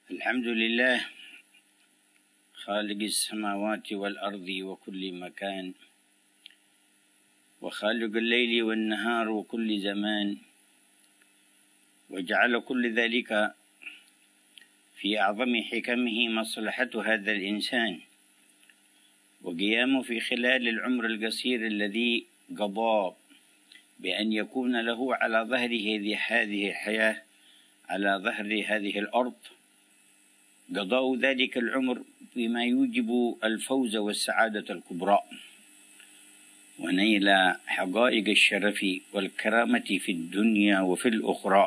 الحمد لله خالق السماوات والأرض وكل مكان، وخالق الليل والنهار وكل زمان، وجعل كل ذلك في أعظم حكمه مصلحة هذا الإنسان وقيامه في خلال العمر القصير الذي قضاه بأن يكون له على ظهر هذه الحياة، على ظهر هذه الأرض، قضاء ذلك العمر بما يوجب الفوز والسعادة الكبرى ونيل حقائق الشرف والكرامة في الدنيا وفي الأخرى،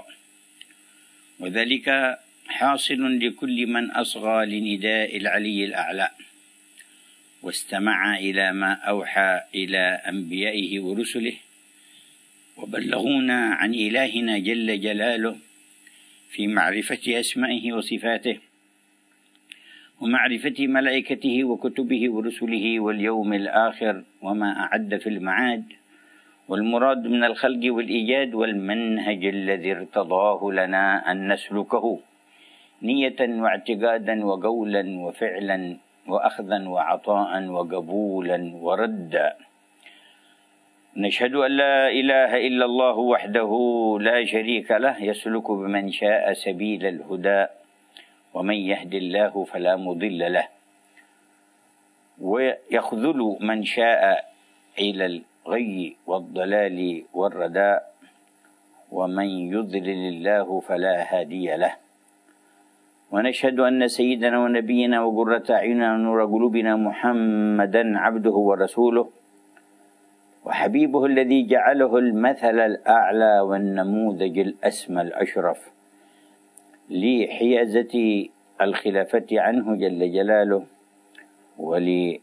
وذلك حاصل لكل من أصغى لنداء العلي الأعلى واستمع إلى ما أوحى إلى أنبيائه ورسله وبلغونا عن إلهنا جل جلاله في معرفة أسمائه وصفاته ومعرفة ملائكته وكتبه ورسله واليوم الآخر وما أعد في المعاد، والمراد من الخلق والإيجاد والمنهج الذي ارتضاه لنا أن نسلكه نية واعتقادا وقولا وفعلا وأخذا وعطاء وقبولا وردا. نشهد أن لا إله إلا الله وحده لا شريك له يسلك بمن شاء سبيل الهدى ومن يهد الله فلا مضل له، ويخذل من شاء إلى الغي والضلال والرداء، ومن يضلل الله فلا هادي له. ونشهد أن سيدنا ونبينا وقرة أعيننا ونور قلوبنا محمدا عبده ورسوله وحبيبه الذي جعله المثل الأعلى والنموذج الأسمى الأشرف لحيازة الخلافة عنه جل جلاله ولنيل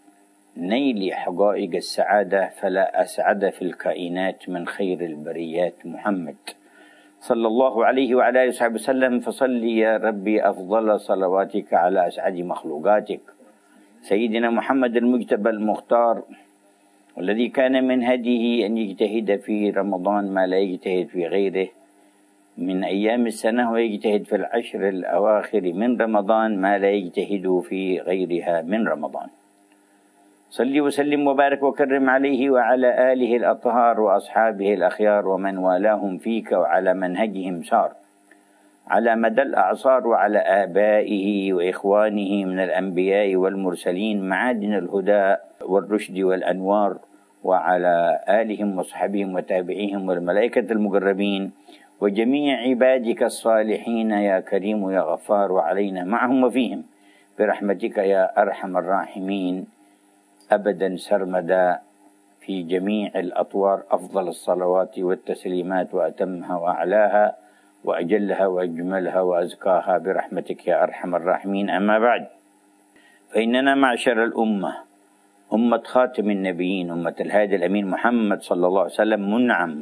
حقائق السعادة، فلا أسعد في الكائنات من خير البريات محمد صلى الله عليه وعلى آله وصحبه وسلم. فصل يا ربي أفضل صلواتك على أسعد مخلوقاتك سيدنا محمد المجتبى المختار، والذي كان من هديه أن يجتهد في رمضان ما لا يجتهد في غيره من أيام السنة، ويجتهد في العشر الأواخر من رمضان ما لا يجتهد في غيرها من رمضان. صل وسلم وبارك وكرم عليه وعلى آله الأطهار وأصحابه الأخيار ومن والاهم فيك وعلى منهجهم سار على مدى الأعصار، وعلى آبائه وإخوانه من الأنبياء والمرسلين معادن الهدى والرشد والأنوار، وعلى آلهم وصحبهم وتابعيهم والملائكة المقربين وجميع عبادك الصالحين يا كريم يا غفار، وعلينا معهم وفيهم برحمتك يا أرحم الراحمين أبدا سرمدا في جميع الأطوار. أفضل الصلوات والتسليمات وأتمها وأعلاها وأجلها وأجملها وأزكاها برحمتك يا أرحم الراحمين. أما بعد، فإننا معشر الأمة أمة خاتم النبيين أمة الهادي الأمين محمد صلى الله عليه وسلم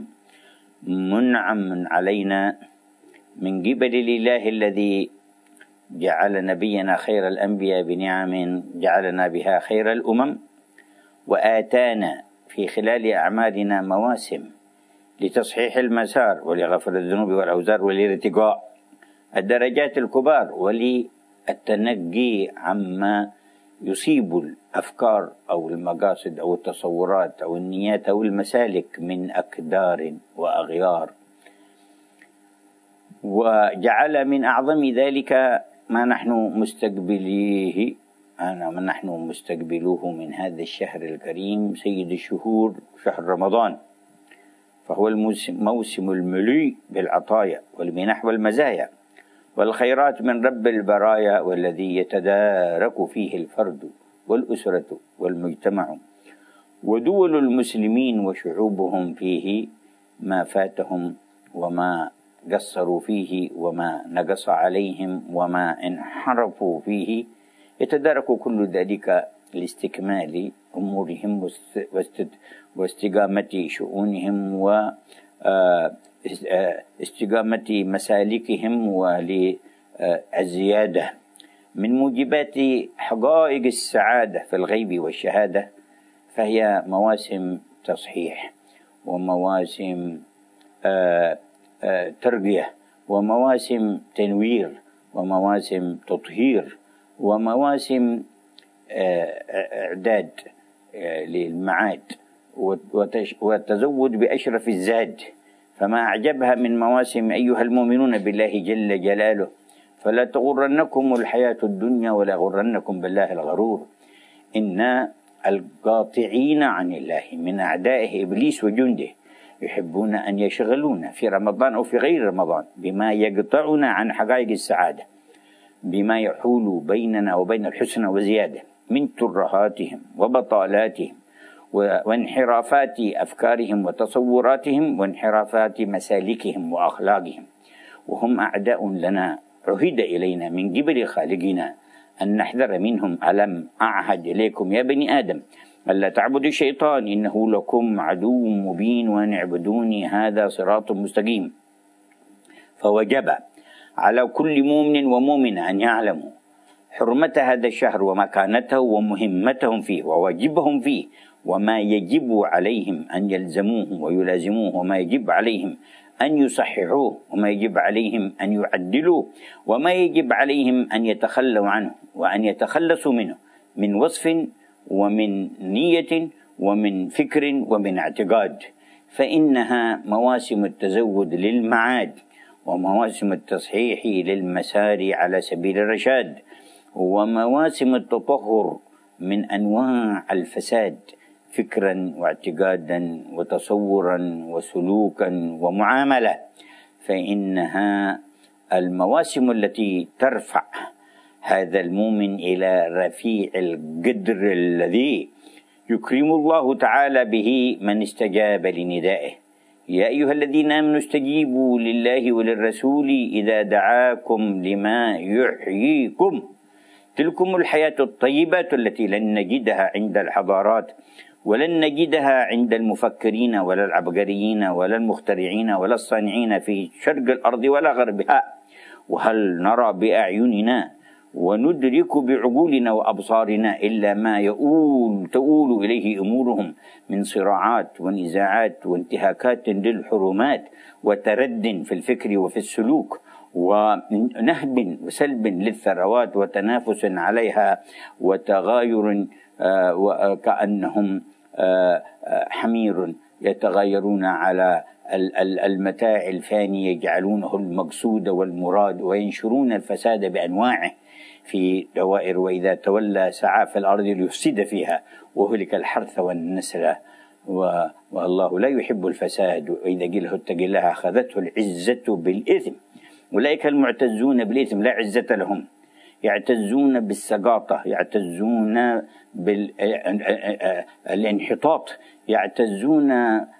منعم علينا من قبل الإله الذي جعل نبينا خير الأنبياء بنعم جعلنا بها خير الأمم، وآتانا في خلال أعمالنا مواسم لتصحيح المسار ولغفر الذنوب والأوزار ولارتقاء الدرجات الكبار وللتنقي عما يصيب الأفكار أو المقاصد أو التصورات أو النيات أو المسالك من أكدار وأغيار. وجعل من أعظم ذلك ما نحن مستقبلوه من هذا الشهر الكريم سيد الشهور شهر رمضان، فهو الموسم المليء بالعطايا والمنح والمزايا والخيرات من رب البرايا، والذي يتدارك فيه الفرد والأسرة والمجتمع ودول المسلمين وشعوبهم فيه ما فاتهم وما قصروا فيه وما نقص عليهم وما انحرفوا فيه، يتدارك كل ذلك لاستكمال أمورهم واستقامة شؤونهم واستقامة مسالكهم وللزيادة من موجبات حقائق السعادة في الغيب والشهادة. فهي مواسم تصحيح ومواسم تربية ومواسم تنوير ومواسم تطهير ومواسم إعداد للمعاد والتزود بأشرف الزاد. فما أعجبها من مواسم أيها المؤمنون بالله جل جلاله، فلا تغرنكم الحياة الدنيا ولا غرنكم بالله الغرور. إن القاطعين عن الله من أعدائه إبليس وجنده يحبون أن يشغلونا في رمضان أو في غير رمضان بما يقطعنا عن حقائق السعادة، بما يحول بيننا وبين الحسنى وزيادة من ترهاتهم وبطالاتهم وانحرافات أفكارهم وتصوراتهم وانحرافات مسالكهم وأخلاقهم. وهم أعداء لنا عهد إلينا من قبل خالقنا أن نحذر منهم. ألم أعهد إليكم يا بني آدم ألا تعبدوا الشيطان إنه لكم عدو مبين وأن اعبدوني هذا صراط مستقيم. فوجب على كل مؤمن ومؤمنة أن يعلموا حرمة هذا الشهر ومكانته ومهمتهم فيه وواجبهم فيه، وما يجب عليهم أن يلزموه ويلازموه، وما يجب عليهم أن يصححوه، وما يجب عليهم أن يعدلوه، وما يجب عليهم أن يتخلوا عنه وأن يتخلصوا منه من وصف ومن نية ومن فكر ومن اعتقاد. فإنها مواسم التزود للمعاد ومواسم التصحيح للمسار على سبيل الرشاد، ومواسم التطهر من أنواع الفساد فكرا واعتقادا وتصورا وسلوكا ومعاملة. فإنها المواسم التي ترفع هذا المؤمن إلى رفيع القدر الذي يكرم الله تعالى به من استجاب لندائه. يا أيها الذين آمنوا استجيبوا لله وللرسول إذا دعاكم لما يحييكم. تلكم الحياة الطيبة التي لن نجدها عند الحضارات ولن نجدها عند المفكرين ولا العبقريين ولا المخترعين ولا الصانعين في شرق الأرض ولا غربها. وهل نرى بأعيننا وندرك بعقولنا وأبصارنا إلا ما تؤول إليه أمورهم من صراعات ونزاعات وانتهاكات للحرمات وترد في الفكر وفي السلوك ونهب وسلب للثروات وتنافس عليها وتغاير كأنهم حمير يتغايرون على المتاع الفاني يجعلونه المقصود والمراد وينشرون الفساد بأنواعه في دوائر. وإذا تولى سعى في الأرض ليفسد فيها وهلك الحرث والنسل والله لا يحب الفساد. وإذا قيل اتق الله أخذته العزة بالإثم. أولئك المعتزون بالإثم لا عزة لهم، يعتزون بالسقاطة، يعتزون بالانحطاط، يعتزون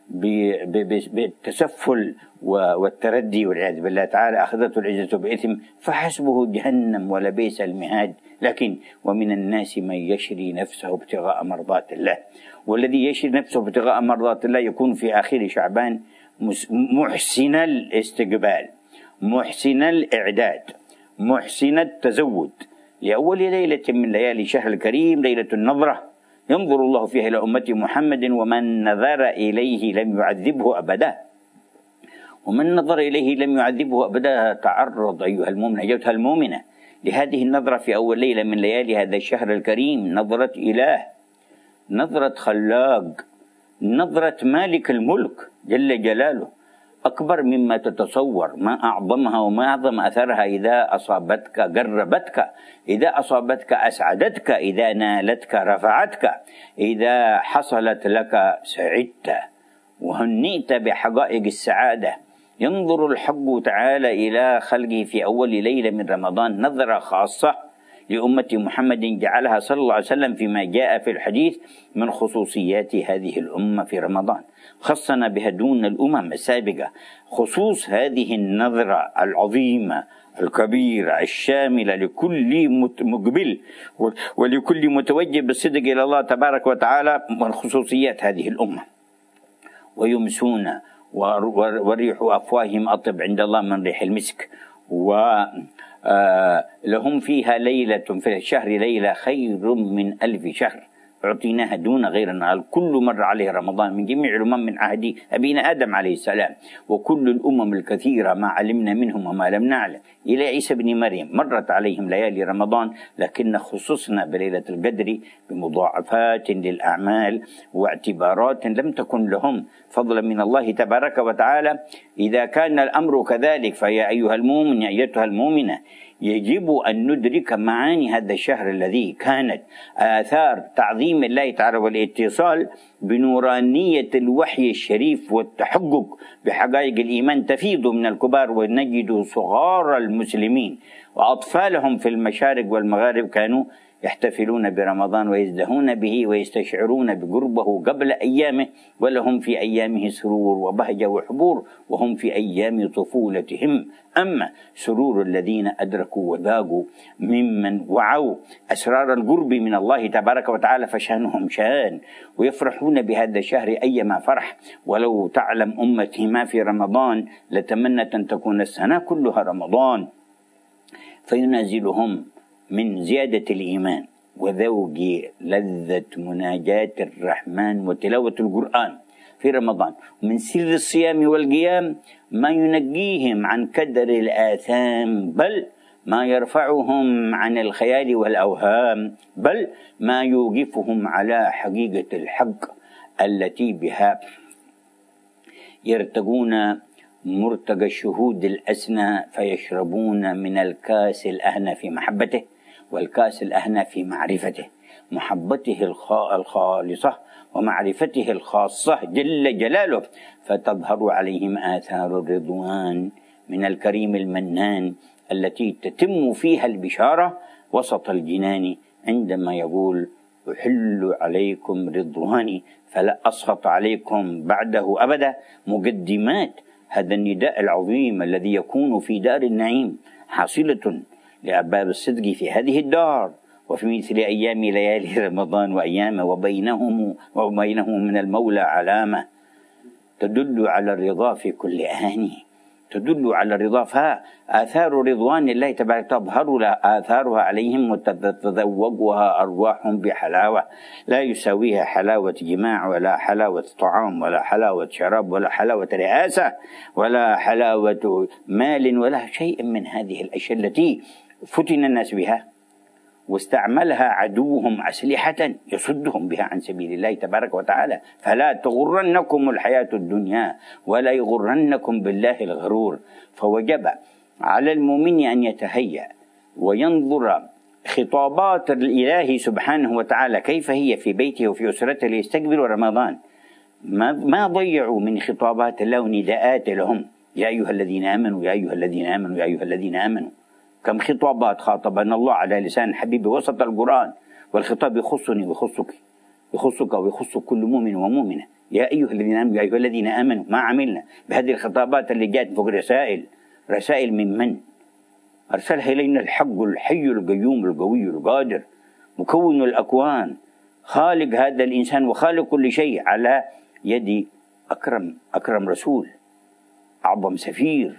بالتسفل والتردي والعياذ بالله تعالى. أخذته العزة بإثم فحسبه جهنم ولبئس المهاد. لكن ومن الناس من يشري نفسه ابتغاء مرضات الله، والذي يشري نفسه ابتغاء مرضات الله يكون في آخر شعبان محسن الاستقبال، محسن الإعداد، محسن التزود لأول ليلة من ليالي شهر الكريم، ليلة النظرة ينظر الله فيها إلى أمة محمد. ومن نظر إليه لم يعذبه أبدا، ومن نظر إليه لم يعذبه أبدا. تعرض أيها المؤمن أيتها المؤمنة لهذه النظرة في أول ليلة من ليالي هذا الشهر الكريم، نظرة إله، نظرة خلاق، نظرة مالك الملك جل جلاله، أكبر مما تتصور. ما أعظمها وما أعظم أثرها. إذا أصابتك قربتك، إذا أصابتك أسعدتك، إذا نالتك رفعتك، إذا حصلت لك سعدت وهنئت بحقائق السعادة. ينظر الحق تعالى إلى خلقه في أول ليلة من رمضان نظرة خاصة لأمة محمد جعلها صلى الله عليه وسلم فيما جاء في الحديث من خصوصيات هذه الأمة في رمضان، خصنا بها دون الأمم السابقة. خصوص هذه النظرة العظيمة الكبيرة الشاملة لكل مقبل ولكل متوجه بالصدق إلى الله تبارك وتعالى من خصوصيات هذه الأمة. ويمسون وريح أفواههم أطب عند الله من ريح المسك، ولهم فيها ليلة في الشهر ليلة خير من 1000 شهر. أعطيناها دون غيرنا. كل مر عليه رمضان من جميع الأمم من عهد أبينا آدم عليه السلام، وكل الأمم الكثيرة ما علمنا منهم وما لم نعلم إلى عيسى بن مريم مرت عليهم ليالي رمضان، لكن خصصنا بليلة القدر بمضاعفات للأعمال واعتبارات لم تكن لهم فضلا من الله تبارك وتعالى. إذا كان الأمر كذلك فيا أيها المؤمن يا أيتها المؤمنة، يجب أن ندرك معاني هذا الشهر الذي كانت آثار تعظيم الله تعالى والاتصال بنورانية الوحي الشريف والتحقق بحقائق الإيمان تفيض من الكبار، ونجد صغار المسلمين وأطفالهم في المشارق والمغارب كانوا يحتفلون برمضان ويزدهون به ويستشعرون بقربه قبل أيامه، ولهم في أيامه سرور وبهجة وحبور وهم في أيام طفولتهم. أما سرور الذين أدركوا وذاقوا ممن وعوا أسرار القرب من الله تبارك وتعالى فشانهم شان، ويفرحون بهذا الشهر أيما فرح. ولو تعلم أمتي ما في رمضان لتمنت أن تكون السنة كلها رمضان، فينازلهم من زيادة الإيمان وذوق لذة مناجاة الرحمن وتلاوة القرآن في رمضان، ومن سر الصيام والقيام ما ينجيهم عن كدر الآثام، بل ما يرفعهم عن الخيال والأوهام، بل ما يوقفهم على حقيقة الحق التي بها يرتقون مرتقى الشهود الأسنى فيشربون من الكاس الأهنى في محبته والكاس الأهنى في معرفته، محبته الخالصة ومعرفته الخاصة جل جلاله، فتظهر عليهم آثار الرضوان من الكريم المنان التي تتم فيها البشارة وسط الجنان، عندما يقول أحل عليكم رضواني فلا أسخط عليكم بعده أبدا. مقدمات هذا النداء العظيم الذي يكون في دار النعيم حاصلة لأرباب الصدق في هذه الدار وفي مثل أيام ليالي رمضان وأيام وبينهم من المولى علامة تدل على الرضا في كل آن، تدل على الرضا. فآثار رضوان الله تبارك تظهر آثارها عليهم وتتذوقها أرواحهم بحلاوة لا يساويها حلاوة جماع ولا حلاوة طعام ولا حلاوة شراب ولا حلاوة رئاسة ولا حلاوة مال ولا شيء من هذه الأشياء التي فتن الناس بها واستعملها عدوهم أسلحة يصدهم بها عن سبيل الله تبارك وتعالى. فلا تغرنكم الحياة الدنيا ولا يغرنكم بالله الغرور. فوجب على المؤمن أن يتهيأ وينظر خطابات الإله سبحانه وتعالى كيف هي في بيته وفي أسرته ليستقبل رمضان. ما ضيعوا من خطابات الله ونداءات لهم يا أيها الذين آمنوا يا أيها الذين آمنوا يا أيها الذين آمنوا. كم خطابات خاطبنا الله على لسان حبيبي وسط القرآن، والخطاب يخصني ويخصك، يخصك ويخص كل مؤمن ومؤمنة. يا أيها الذين آمنوا يا أيها الذين آمنوا. ما عملنا بهذه الخطابات اللي جاءت فوق رسائل من أرسلها إلينا الحق الحي القيوم القوي القادر مكون الأكوان خالق هذا الإنسان وخالق كل شيء على يد أكرم رسول أعظم سفير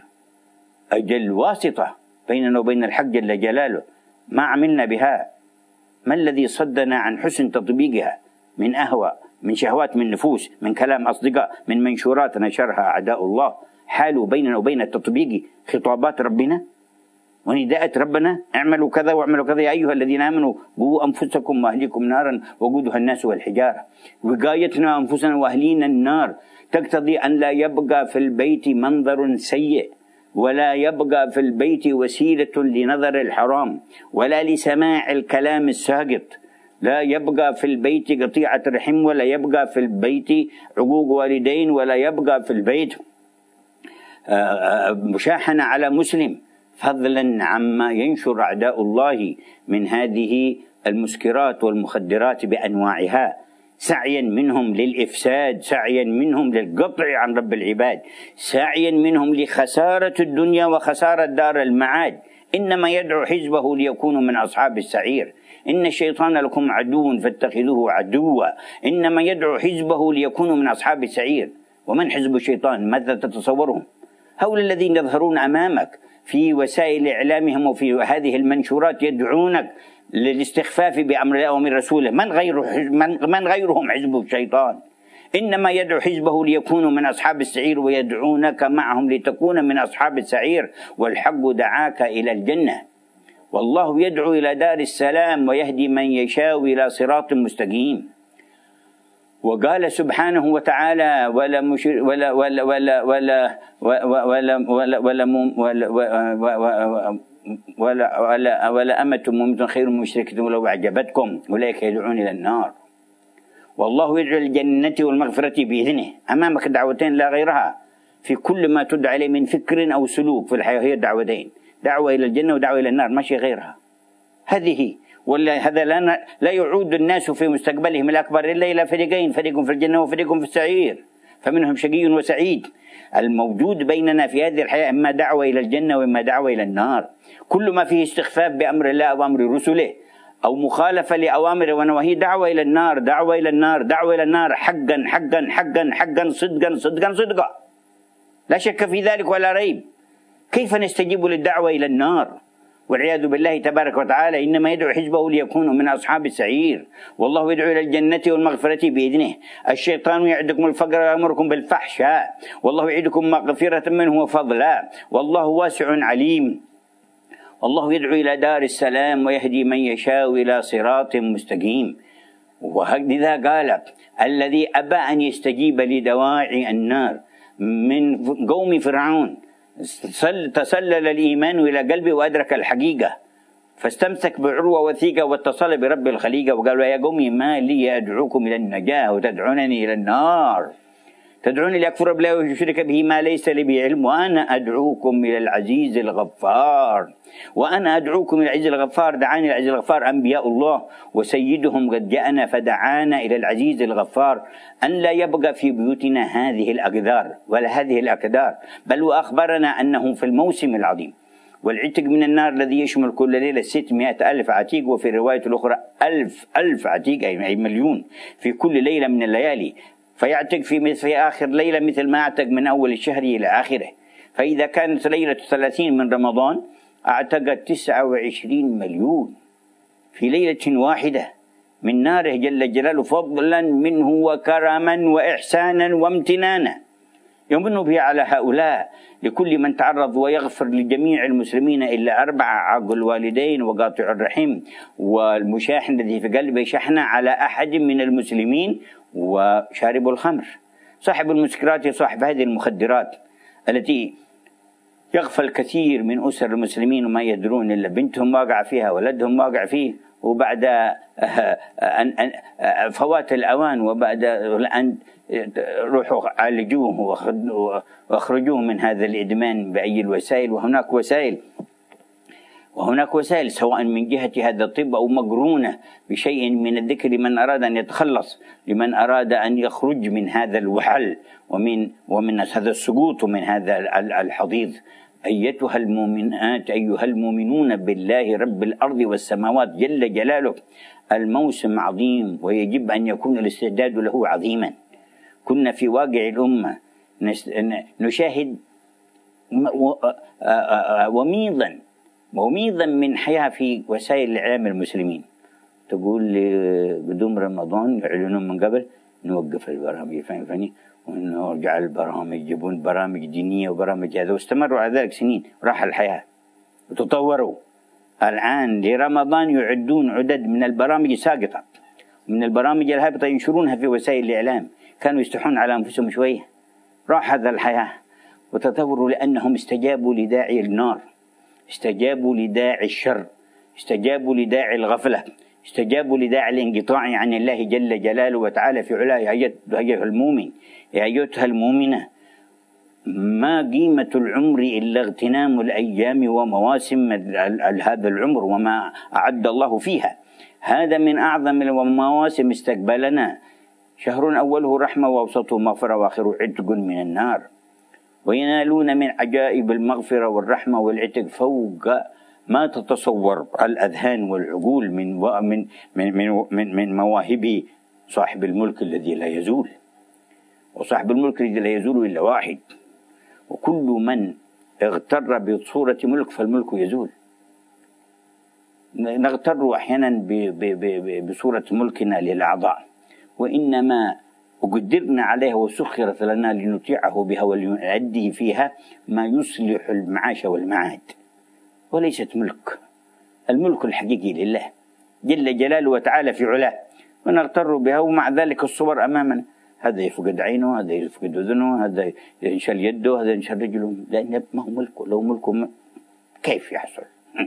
أجل واسطة بيننا وبين الحق جل جلاله. ما عملنا بها. ما الذي صدنا عن حسن تطبيقها من أهوى من شهوات من نفوس من كلام أصدقاء من منشورات نشرها أعداء الله حالوا بيننا وبين تطبيق خطابات ربنا ونداءات ربنا اعملوا كذا واعملوا كذا يا أيها الذين آمنوا قوا أنفسكم وأهليكم نارا وقودها الناس والحجارة. وقايتنا أنفسنا وأهلينا النار تقتضي أن لا يبقى في البيت منظر سيء ولا يبقى في البيت وسيلة لنظر الحرام ولا لسماع الكلام الساقط، لا يبقى في البيت قطيعة رحم ولا يبقى في البيت عقوق والدين ولا يبقى في البيت مشاحنة على مسلم، فضلا عما ينشر أعداء الله من هذه المسكرات والمخدرات بأنواعها، سعيا منهم للإفساد، سعيا منهم للقطع عن رب العباد، سعيا منهم لخسارة الدنيا وخسارة دار المعاد. إنما يدعو حزبه ليكونوا من أصحاب السعير. إن الشيطان لكم عدو فاتخذوه عدوا. إنما يدعو حزبه ليكونوا من أصحاب السعير. ومن حزب الشيطان؟ ماذا تتصورهم؟ هؤلاء الذين يظهرون أمامك في وسائل إعلامهم وفي هذه المنشورات يدعونك للاستخفاف بأمر الله ومن رسوله. من غيرهم حزب الشيطان، إنما يدعو حزبه ليكونوا من أصحاب السعير ويدعونك معهم لتكون من أصحاب السعير، والحق دعاك إلى الجنة، والله يدعو إلى دار السلام ويهدي من يشاء إلى صراط مستقيم. وقال سبحانه وتعالى: ولا أمة مؤمنة خير من مشركة ولو أعجبتكم أولئك يدعون إلى النار، والله يدعو الجنة والمغفرة بإذنه. أمامك دعوتين لا غيرها في كل ما تدعى إليه من فكر أو سلوك في الحياة، هي دعوتين: دعوة إلى الجنة ودعوة إلى النار، ماشي غيرها. هذه ولا هذا لا يعود الناس في مستقبلهم الأكبر إلا إلى فريقين: فريق في الجنة وفريق في السعير، فمنهم شقي وسعيد. الموجود بيننا في هذه الحياة إما دعوة إلى الجنة وإما دعوة إلى النار. كل ما فيه استخفاف بأمر الله وأمر رسله أو مخالفة لأوامره ونواهيه دعوة إلى النار، دعوة إلى النار، دعوة إلى النار، حقا حقا حقا حقا، صدقا صدقا صدقا، لا شك في ذلك ولا ريب. كيف نستجيب للدعوة إلى النار والعياذ بالله تبارك وتعالى؟ إنما يدعو حزبه ليكونوا من أصحاب السعير، والله يدعو إلى الجنة والمغفرة بإذنه. الشيطان يعدكم الفقر ويأمركم بالفحشاء، والله يعدكم مغفرة منه وفضلا، والله واسع عليم. والله يدعو إلى دار السلام ويهدي من يشاء إلى صراط مستقيم. وهكذا قال: الذي أبى أن يستجيب لدواعي النار من قوم فرعون تسلل الإيمان إلى قلبه وأدرك الحقيقة، فاستمسك بعروة وثيقة واتصل برب الخليقة، وقالوا: يا قومي ما لي أدعوكم إلى النجاة وتدعونني إلى النار، تدعوني لأكفر بالله ويشرك به ما ليس لي به علم، وأنا أدعوكم إلى العزيز الغفار. وأنا أدعوكم إلى العزيز الغفار. دعاني العزيز الغفار أنبياء الله وسيدهم قد جاءنا فدعانا إلى العزيز الغفار أن لا يبقى في بيوتنا هذه الأقدار ولا هذه الأكدار، بل وأخبرنا أنه في الموسم العظيم والعتق من النار الذي يشمل كل ليلة 600,000 عتيق، وفي الرواية الأخرى 1000 عتيق، أي مليون في كل ليلة من الليالي، فيعتق في آخر ليلة مثل ما اعتق من أول الشهر إلى آخره. فإذا كانت ليلة 30 من رمضان اعتق 29 مليون في ليلة واحدة من ناره جل جلاله، فضلا منه وكرما وإحسانا وامتنانا يمن به على هؤلاء لكل من تعرض، ويغفر لجميع المسلمين إلا 4: عاق الوالدين وقاطع الرحم والمشاحن الذي في قلبه شحنة على أحد من المسلمين وشارب الخمر. صاحب المسكرات صاحب هذه المخدرات التي يغفل الكثير من أسر المسلمين وما يدرون إلا بنتهم واقع فيها، ولدهم واقع فيه، وبعد فوات الأوان وبعد أن روحوا عالجوه واخرجوه من هذا الإدمان بأي الوسائل. وهناك وسائل سواء من جهة هذا الطب أو مقرونة بشيء من الذكر لمن أراد أن يتخلص، لمن أراد أن يخرج من هذا الوحل ومن هذا السقوط ومن هذا الحضيض. أيتها المؤمنات أيها المؤمنون بالله رب الأرض والسماوات جل جلاله، الموسم عظيم ويجب أن يكون الاستعداد له عظيما. كنا في واقع الأمة نشاهد وميضا من حياة في وسائل الإعلام المسلمين. تقول لي قدوم رمضان يعلنون من قبل نوقف البرامج، فاهمني، ونرجع البرامج، يجيبون برامج دينية وبرامج هذا، واستمروا على ذلك سنين. راح الحياة وتطوروا. الآن لرمضان يعدون عدد من البرامج ساقطة، من البرامج الهابطة ينشرونها في وسائل الإعلام. كانوا يستحون على أنفسهم شوية. راح هذا الحياة وتطوروا لأنهم استجابوا لداعي النار، استجابوا لداعي الشر، استجابوا لداعي الغفلة، استجابوا لداعي الانقطاع عن الله جل جلاله وتعالى في علاه. أيها المؤمن، يا أيتها المؤمنة، ما قيمة العمر إلا اغتنام الأيام ومواسم هذا العمر وما أعد الله فيها. هذا من أعظم المواسم استقبلنا. شهر أوله رحمة وأوسطه مغفرة وآخره عتق من النار، وينالون من عجائب المغفرة والرحمة والعتق فوق ما تتصور الأذهان والعقول من مواهب صاحب الملك الذي لا يزول. وصاحب الملك الذي لا يزول إلا واحد، وكل من اغتر بصورة ملك فالملك يزول. نغتر أحيانا بصورة ملكنا للأعضاء، وإنما وقدرنا عليها وسخرت لنا لنطيعه بها ولنؤدي فيها ما يصلح المعاش والمعاد، وليست ملك. الملك الحقيقي لله جل جلاله وتعالى في علاه، ونغتر بها ومع ذلك الصور أمامنا، هذا يفقد عينه، هذا يفقد أذنه، هذا ينشل يده، هذا ينشل رجله، لأن ما هو ملكه. لو ملكه كيف يحصل؟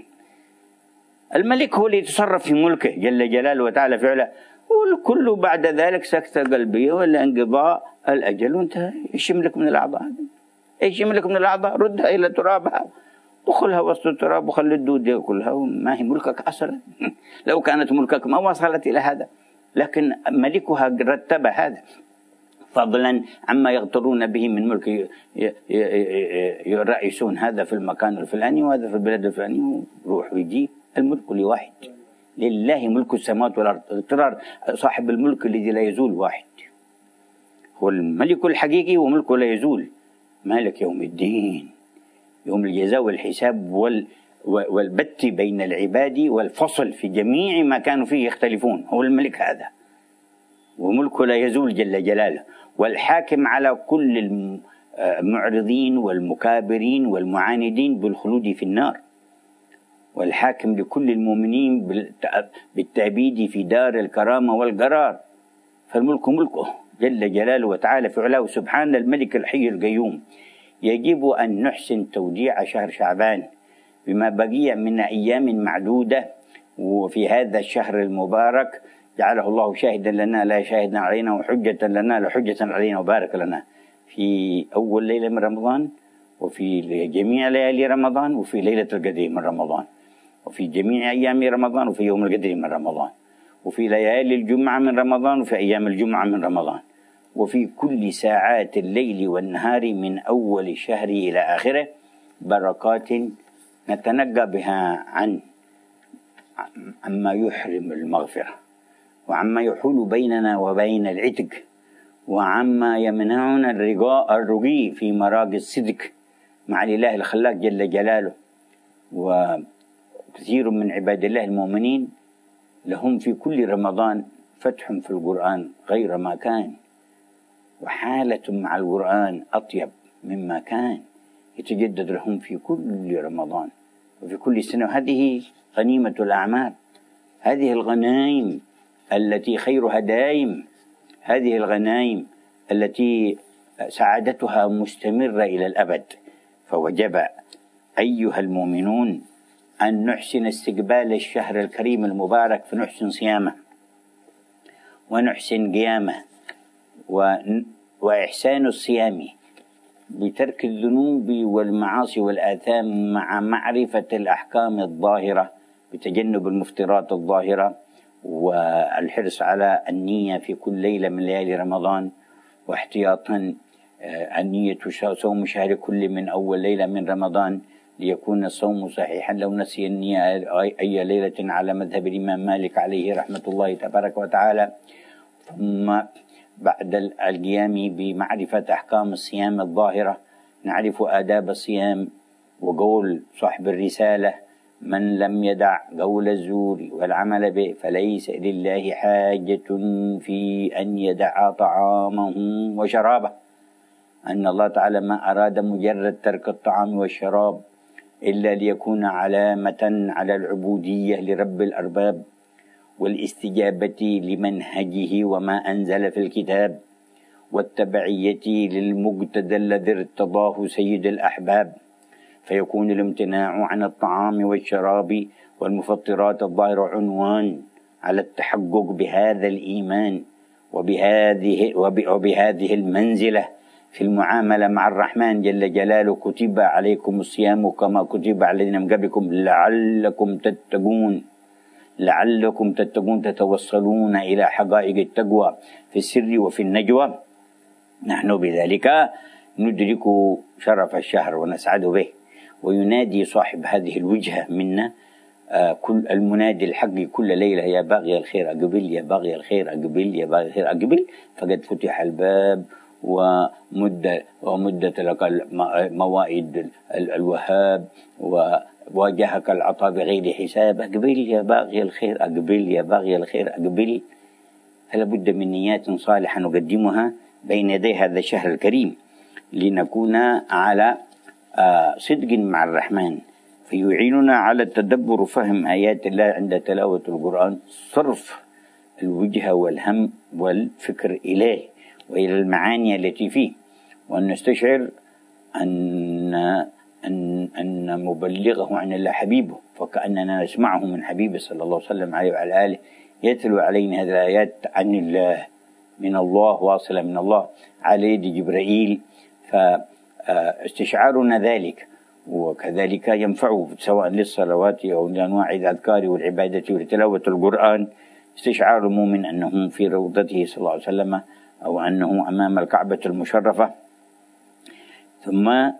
الملك هو اللي يتصرف في ملكه جل جلاله وتعالى في علاه، والكل بعد ذلك سكتة قلبية ولا انقضاء الأجل وانتهى. ايش يملك من الأعضاء؟ ايش يملك من الأعضاء؟ ردها إلى ترابها، دخلها وسط التراب وخلي الدود يأكلها، ما هي ملكك أصلا. لو كانت ملكك ما وصلت إلى هذا، لكن ملكها رتب هذا، فضلا عما يغترون به من ملك يرئيسون هذا في المكان الفلاني وهذا في البلد الفلاني، روح ويجي. الملك لواحد، لله ملك السماوات والأرض. اغترار صاحب الملك الذي لا يزول واحد، هو الملك الحقيقي وملكه لا يزول. مالك يوم الدين، يوم الجزاء والحساب والبت بين العباد والفصل في جميع ما كانوا فيه يختلفون، هو الملك هذا وملكه لا يزول جل جلاله، والحاكم على كل المعرضين والمكابرين والمعاندين بالخلود في النار، والحاكم لكل المؤمنين بالتأبيد في دار الكرامة والقرار. فالملك ملكه جل جلاله وتعالى في علاه. سبحان الملك الحي القيوم. يجب أن نحسن توديع شهر شعبان بما بقي من أيام معدودة، وفي هذا الشهر المبارك جعله الله شاهدا لنا لا شاهدا علينا وحجة لنا لا حجة علينا وبارك لنا في أول ليلة من رمضان، وفي جميع ليالي رمضان، وفي ليلة القدر من رمضان، وفي جميع أيام رمضان، وفي يوم القدر من رمضان، وفي ليالي الجمعة من رمضان، وفي أيام الجمعة من رمضان، وفي كل ساعات الليل والنهار من أول الشهر إلى آخره، بركات نتنقى بها عما يحرم المغفرة، وعما يحول بيننا وبين العتق، وعما يمنعنا الرقي في مراقي الصدق مع الإله الخلاق جل جلاله. وكثير من عباد الله المؤمنين لهم في كل رمضان فتح في القرآن غير ما كان، وحالة مع القرآن أطيب مما كان، يتجدد لهم في كل رمضان وفي كل سنة. وهذه غنيمة الأعمال، هذه الغنائم التي خيرها دائم، هذه الغنائم التي سعادتها مستمرة إلى الأبد. فوجب أيها المؤمنون أن نحسن استقبال الشهر الكريم المبارك، فنحسن صيامه ونحسن قيامه، وإحسان الصيام بترك الذنوب والمعاصي والآثام مع معرفة الأحكام الظاهرة بتجنب المفترات الظاهرة، والحرص على النية في كل ليلة من ليالي رمضان، واحتياطا النية صوم شهر كل من أول ليلة من رمضان ليكون الصوم صحيحا لو نسي النية أي ليلة على مذهب الإمام مالك عليه رحمة الله تبارك وتعالى. ثم بعد القيام بمعرفة أحكام الصيام الظاهرة نعرف آداب الصيام، وقول صاحب الرسالة: من لم يدع قول الزور والعمل به فليس لله حاجة في أن يدع طعامه وشرابه. أن الله تعالى ما أراد مجرد ترك الطعام والشراب إلا ليكون علامة على العبودية لرب الأرباب والاستجابة لمنهجه وما أنزل في الكتاب، والتبعية للمقتدى الذي ارتضاه سيد الأحباب، فيكون الامتناع عن الطعام والشراب والمفطرات الظاهرة عنوان على التحقق بهذا الإيمان وبهذه المنزلة في المعاملة مع الرحمن جل جلاله. كتب عليكم الصيام كما كتب على الذين من قبلكم لعلكم تتقون تتوصلون إلى حقائق التقوى في السر وفي النجوى. نحن بذلك ندرك شرف الشهر ونسعد به. وينادي صاحب هذه الوجهة منا كل المنادي الحق كل ليلة: يا باغي الخير أقبل، يا باغي الخير أقبل، يا باغي الخير أقبل، فقد فتح الباب ومدة لك موائد الوهاب واجهك العطاء بغير حساب، أقبل يا باغي الخير، أقبل يا باغي الخير، أقبل. فلا بد من نيات صالحة نقدمها بين يدي هذا الشهر الكريم لنكون على صدق مع الرحمن، فيعيننا على التدبر وفهم آيات الله عند تلاوة القرآن، صرف الوجهة والهم والفكر إليه وإلى المعاني التي فيه، وأن نستشعر أن مبلغه عن الله حبيبه، فكأننا نسمعه من حبيبه صلى الله عليه وسلم عليه وعلى آله يتلو علينا هذه الآيات عن الله، من الله، واصلة من الله على يد جبرائيل. فاستشعارنا ذلك، وكذلك ينفع سواء للصلوات أو لأنواع الأذكار والعبادة وتلاوة القرآن، استشعار المؤمن أنه في روضته صلى الله عليه وسلم أو أنه أمام الكعبة المشرفة. ثم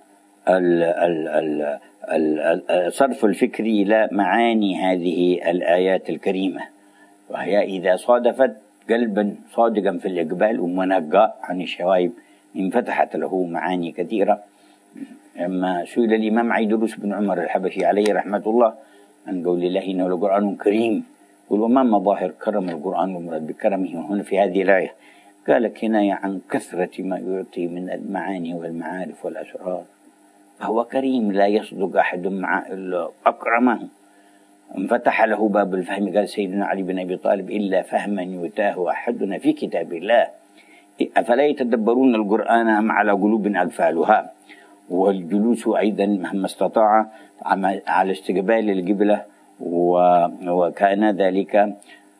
صرف الفكر إلى معاني هذه الآيات الكريمة، وهي إذا صادفت قلبا صادقا في الإقبال ومنقى عن الشوائب انفتحت له معاني كثيرة. لما سئل الإمام عيدروس بن عمر الحبشي عليه رحمة الله عن قول الله إنه لقرآن كريم، وما مظاهر كرم القرآن والمراد بكرمه هنا في هذه الآية؟ قال كناية عن كثرة ما يعطي من المعاني والمعارف والأسرار، فهو كريم لا يصدق أحد مع أكرمه. انفتح له باب الفهم، قال سيدنا علي بن أبي طالب إلا فهما يتاه أحدنا في كتاب الله، أفلا يتدبرون القرآن أم على قلوب أقفالها. والجلوس أيضا مهما استطاع على استقبال القبلة، وكان ذلك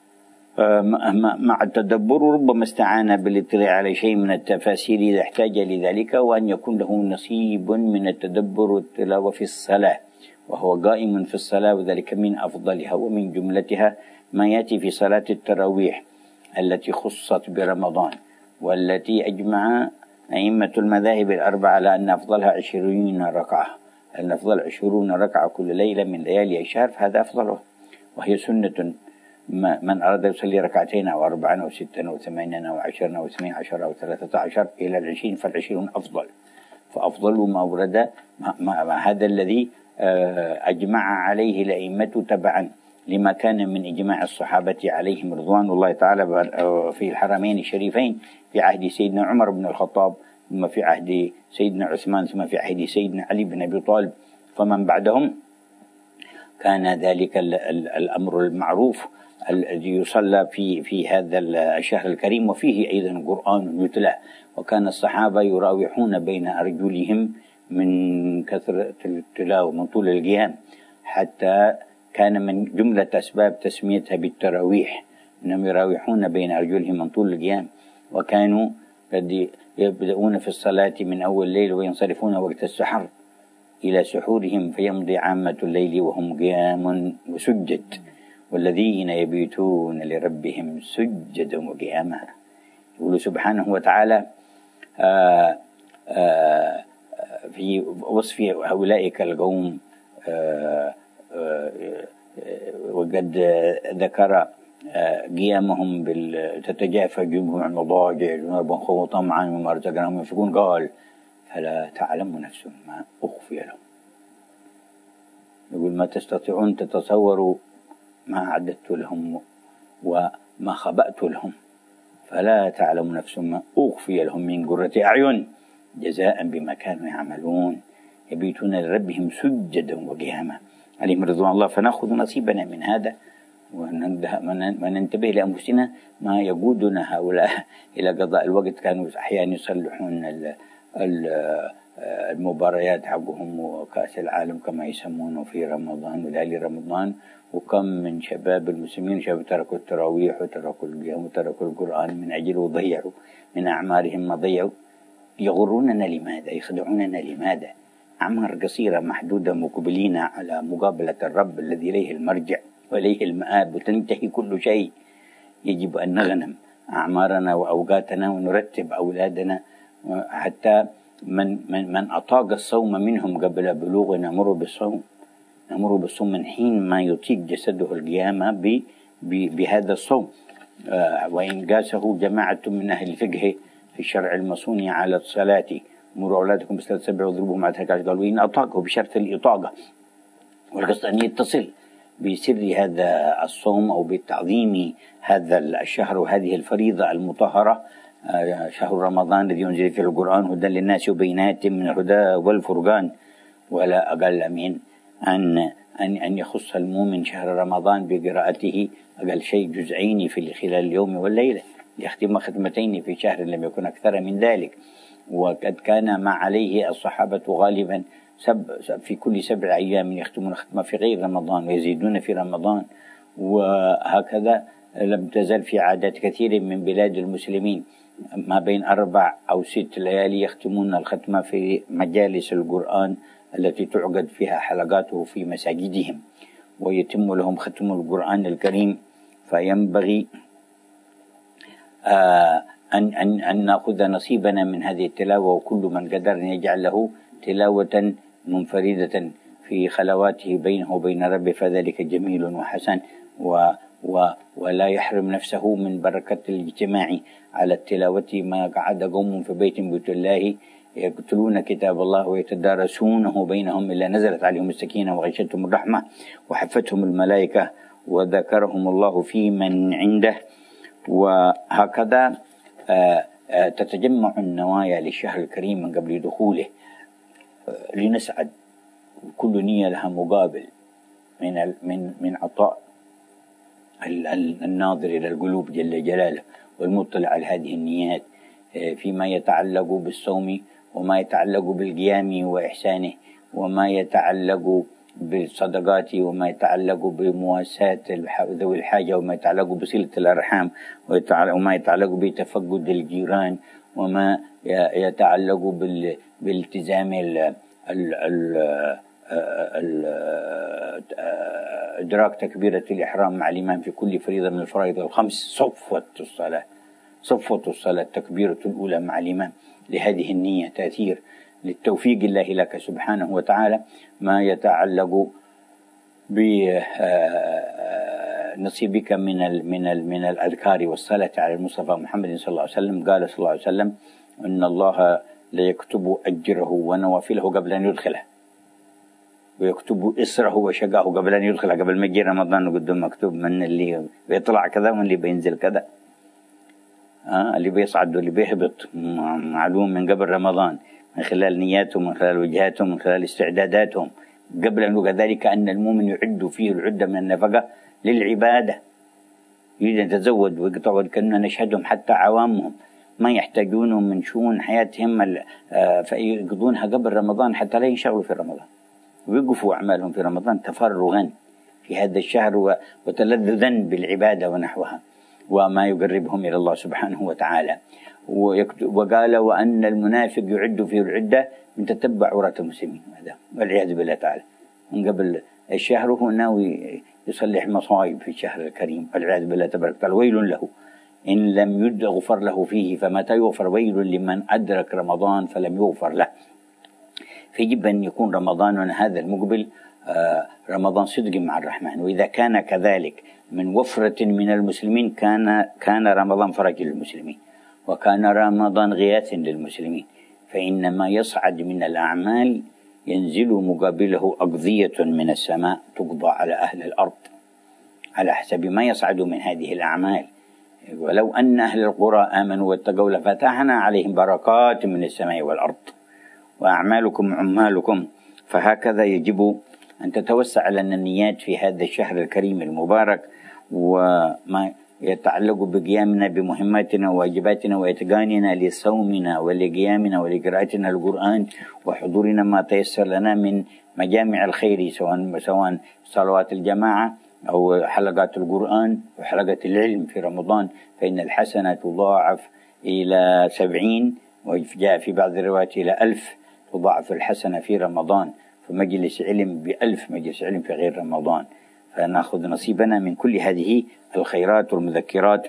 مع التدبر ربما استعان بالاطلاع على شيء من التفاسير إذا احتاج لذلك، وأن يكون له نصيب من التدبر والتلاوة في الصلاة وهو قائم في الصلاة، وذلك من أفضلها ومن جملتها ما يأتي في صلاة التراويح التي خصت برمضان، والتي أجمع أئمة المذاهب الأربعة على أن أفضلها 20 ركعة، أن أفضل 20 ركعة كل ليلة من ليالي الشهر، فهذا أفضله، وهي سنة. من أراد يصلي ركعتين أو 4 أو 6 أو 8 أو 10 أو 12 أو 13 إلى 20 فال20 أفضل. فأفضل ما ورد هذا الذي أجمع عليه الأئمة تبعا لما كان من إجماع الصحابة عليهم رضوان الله تعالى في الحرمين الشريفين في عهد سيدنا عمر بن الخطاب، ثم في عهد سيدنا عثمان، ثم في عهد سيدنا علي بن أبي طالب، فمن بعدهم كان ذلك الأمر المعروف الذي يصلى في هذا الشهر الكريم، وفيه أيضا قرآن يتلى. وكان الصحابة يراوحون بين أرجلهم من كثرة التلاوة من طول القيام، حتى كان من جملة أسباب تسميتها بالتراويح أنهم يراوحون بين أرجلهم من طول القيام. وكانوا قد يبدأون في الصلاة من أول الليل وينصرفون وقت السحر إلى سحورهم، فيمضي عامة الليل وهم قيام وسجد، والذين يبيتون لربهم سجدا وقياما. يقول سبحانه وتعالى في وصف أولئك القوم وقد ذكر قيامهم تتجافى جنوبهم عن المضاجع جنوبهم خوفا طمعا مما رزقناهم ينفقون، قال فلا تعلم نفس ما أخفي لهم. يقول ما تستطيعون تتصوروا ما أعددت لهم وما خبأت لهم، فلا تعلم نفس ما أخفي لهم من قرة أعين جزاء بما كانوا يعملون، يبيتون لربهم سجدا وقياما عليهم رضوان الله. فنأخذ نصيبنا من هذا وننتبه لأنفسنا ما يقودنا هؤلاء إلى قضاء الوقت. كانوا أحيانا يصلحون المباريات حقهم وكأس العالم كما يسمونه في رمضان وليالي رمضان، وكم من شباب المسلمين تركوا التراويح وتركوا القيام وتركوا القرآن من أجل وضيعوا من أعمارهم ما ضيعوا. يغروننا لماذا؟ يخدعوننا لماذا؟ أعمار قصيرة محدودة مقبلين على مقابلة الرب الذي إليه المرجع وإليه المآب وتنتهي كل شيء. يجب أن نغنم أعمارنا وأوقاتنا ونرتب أولادنا، حتى من أطاق الصوم منهم قبل بلوغ نمر بالصوم من حين ما يطيق جسده القيامة بهذا الصوم. وإن قاسه جماعة من أهل الفقه في الشرع المصوني على الصلاة، مروا أولادكم بالصلاة 7 واضربوهم على 13، قالوا إن أطاقه بشرط الإطاقة، والقصد أن يتصل بسر هذا الصوم أو بتعظيم هذا الشهر وهذه الفريضة المطهرة، شهر رمضان الذي ينزل فيه القرآن هدى للناس وبينات من الهدى والفرقان. ولا أقل من أن يخص المؤمن شهر رمضان بقراءته أقل شيء جزئين في خلال اليوم والليلة، يختم ختمتين في شهر لم يكن أكثر من ذلك. وقد كان ما عليه الصحابة غالبا في كل 7 أيام يختمون ختمة في غير رمضان ويزيدون في رمضان، وهكذا لم تزل في عادات كثير من بلاد المسلمين ما بين 4 أو 6 ليالي يختمون الختمة في مجالس القرآن التي تعقد فيها حلقاته في مساجدهم، ويتم لهم ختم القرآن الكريم. فينبغي أن نأخذ نصيبنا من هذه التلاوة، وكل من قدر أن يجعل له تلاوة منفردة في خلواته بينه وبين ربه فذلك جميل وحسن، ولا يحرم نفسه من بركة الاجتماع على التلاوة. ما قعد قوم في بيت من بيوت الله يقتلون كتاب الله ويتدارسونه بينهم إلا نزلت عليهم السكينة وغشتهم الرحمة وحفتهم الملائكة وذكرهم الله في من عنده. وهكذا تتجمع النوايا للشهر الكريم من قبل دخوله لنسعد. كل نية لها مقابل من عطاء الناظر إلى القلوب جل جلاله والمطلع على هذه النيات فيما يتعلق بالصوم وما يتعلق بالقيام وإحسانه وما يتعلق بالصدقات وما يتعلق بمواساة ذوي الحاجة وما يتعلق بصلة الأرحام وما يتعلق بتفقد الجيران وما يتعلق بالالتزام إدراك تكبيرة الإحرام مع الإمام في كل فريضة من الفرائض الخمس. صفوة الصلاة تكبيرة الأولى مع الإمام لهذه النية تأثير للتوفيق الله لك سبحانه وتعالى. ما يتعلق بنصيبك من الأذكار والصلاة على المصطفى محمد صلى الله عليه وسلم. قال صلى الله عليه وسلم إن الله ليكتب أجره ونوافله قبل أن يدخله، ويكتب إسره وشقاه قبل أن يدخله. قبل ما يجي رمضان قدام مكتوب من اللي بيطلع كذا ومن اللي بينزل كذا، اللي بيصعد واللي بيهبط معلوم من قبل رمضان من خلال نياتهم من خلال وجهاتهم من خلال استعداداتهم قبل أن ذلك. أن المؤمن يعد فيه العدة من النفقة للعبادة، يريد أن يتزود ويقطع كأننا نشهدهم حتى عوامهم ما يحتاجون من شؤون حياتهم فيقضونها قبل رمضان حتى لا ينشغلوا في رمضان ويقفوا أعمالهم في رمضان تفرغا في هذا الشهر وتلذذا بالعبادة ونحوها وما يقربهم إلى الله سبحانه وتعالى. وقال وأن المنافق يعد فيه العدة من تتبع عورات المسلمين، هذا والعياذ بالله تعالى من قبل الشهر هو ناوي يصلح مصائب في الشهر الكريم والعياذ بالله تبارك وتعالى. ويل له إن لم يغفر له فيه فمتى يغفر. ويل لمن أدرك رمضان فلم يغفر له. فيجب أن يكون رمضاننا هذا المقبل رمضان صدق مع الرحمن، وإذا كان كذلك من وفرة من المسلمين كان رمضان فرج للمسلمين وكان رمضان غياث للمسلمين. فإنما يصعد من الأعمال ينزل مقابله أقضية من السماء تقضى على أهل الأرض على حسب ما يصعد من هذه الأعمال. ولو أن أهل القرى آمنوا واتقوا لفتحنا عليهم بركات من السماء والأرض وأعمالكم عمالكم. فهكذا يجب أن تتوسع لنا النيات في هذا الشهر الكريم المبارك، وما يتعلق بقيامنا بمهماتنا وواجباتنا وإتقاننا لصومنا ولقيامنا ولقراءتنا القرآن وحضورنا ما تيسر لنا من مجامع الخير سواء صلوات الجماعة أو حلقات القرآن وحلقات العلم في رمضان، فإن الحسنة تضاعف إلى 70 وجاء في بعض الروايات إلى 1000 تضاعف الحسنة في رمضان. فمجلس علم ب1000 مجلس علم في غير رمضان. فنأخذ نصيبنا من كل هذه الخيرات والمذكرات